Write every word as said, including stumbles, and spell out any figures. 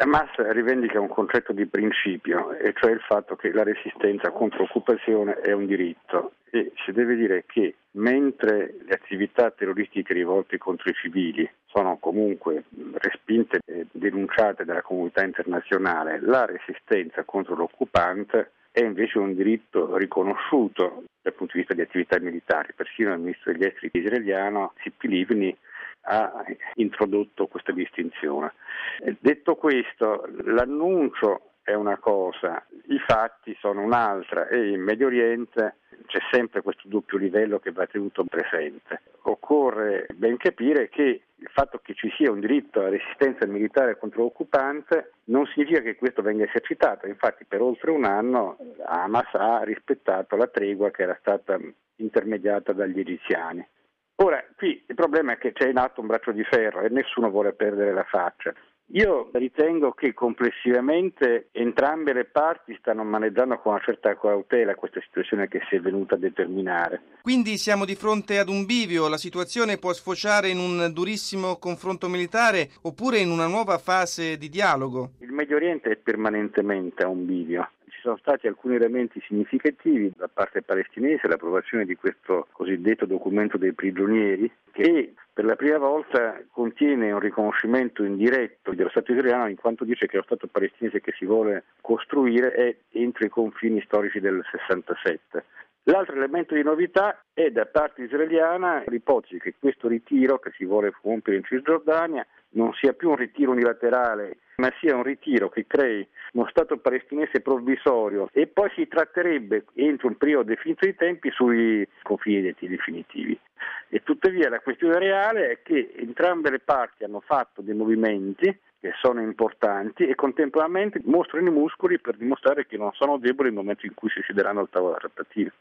Hamas rivendica un concetto di principio, e cioè il fatto che la resistenza contro l'occupazione è un diritto, e si deve dire che mentre le attività terroristiche rivolte contro i civili sono comunque respinte e denunciate dalla comunità internazionale, la resistenza contro l'occupante è invece un diritto riconosciuto dal punto di vista di attività militari. Persino il ministro degli esteri israeliano Tzipi Livni ha introdotto questa distinzione. Detto questo, l'annuncio è una cosa, i fatti sono un'altra, e in Medio Oriente c'è sempre questo doppio livello che va tenuto presente. Occorre ben capire che il fatto che ci sia un diritto alla resistenza militare contro l'occupante non significa che questo venga esercitato. Infatti per oltre un anno Hamas ha rispettato la tregua che era stata intermediata dagli egiziani. Ora, qui il problema è che c'è in atto un braccio di ferro e nessuno vuole perdere la faccia. Io ritengo che complessivamente entrambe le parti stanno maneggiando con una certa cautela questa situazione che si è venuta a determinare. Quindi siamo di fronte ad un bivio, la situazione può sfociare in un durissimo confronto militare oppure in una nuova fase di dialogo? Il Medio Oriente è permanentemente a un bivio. Ci sono stati alcuni elementi significativi da parte palestinese, l'approvazione di questo cosiddetto documento dei prigionieri, che per la prima volta contiene un riconoscimento indiretto dello Stato israeliano, in quanto dice che lo Stato palestinese che si vuole costruire è entro i confini storici del sessantasette. L'altro elemento di novità è da parte israeliana l'ipotesi che questo ritiro che si vuole compiere in Cisgiordania non sia più un ritiro unilaterale, ma sia un ritiro che crei uno Stato palestinese provvisorio, e poi si tratterebbe entro un periodo definito di tempi sui confini definitivi. E tuttavia la questione reale è che entrambe le parti hanno fatto dei movimenti che sono importanti e contemporaneamente mostrano i muscoli per dimostrare che non sono deboli nel momento in cui si siederanno al tavolo della trattativa.